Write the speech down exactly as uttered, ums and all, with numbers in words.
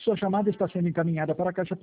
Sua chamada está sendo encaminhada para a caixa